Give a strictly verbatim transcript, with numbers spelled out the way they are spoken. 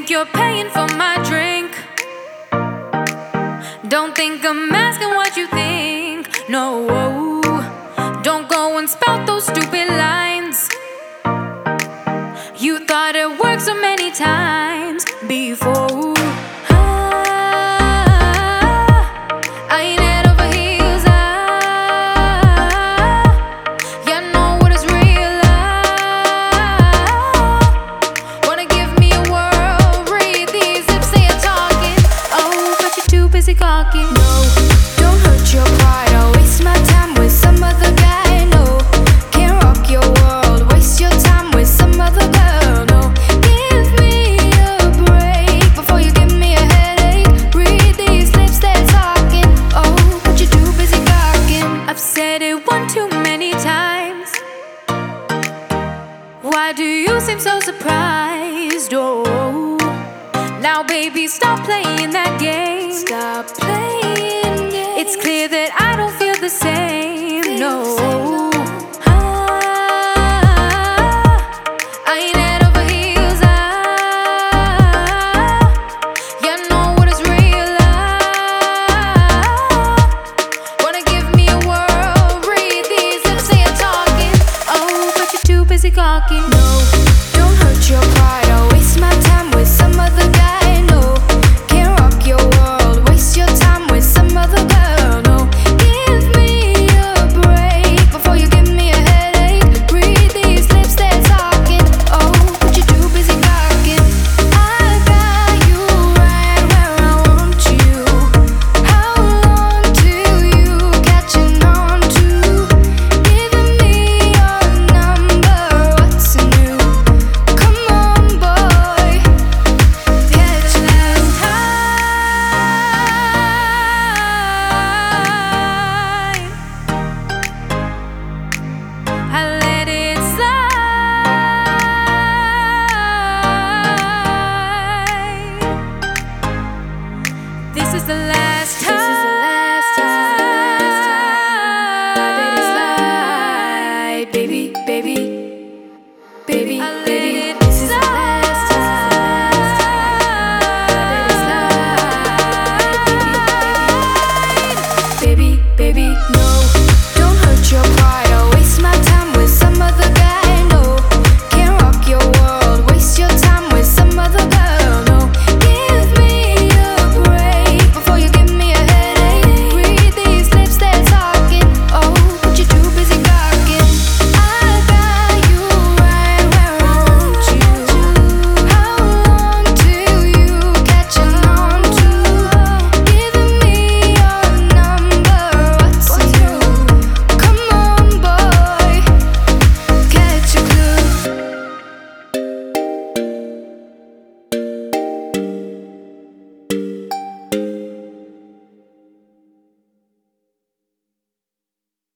think you're paying for my drink. Don't think I'm asking what you think. No, don't go and spout those stupid lines. You thought it worked so many times before. Busy gawking. No, don't hurt your pride. I'll waste my time with some other guy. No, can't rock your world. Waste your time with some other girl. No, give me a break before you give me a headache. Read these lips, they're talking. Oh, but you're too busy gawking. I've said it one too many times. Why do you seem so surprised? Oh, now baby, stop playing that game. Stop playing games. It's clear that I don't feel the same. Feel No. the same.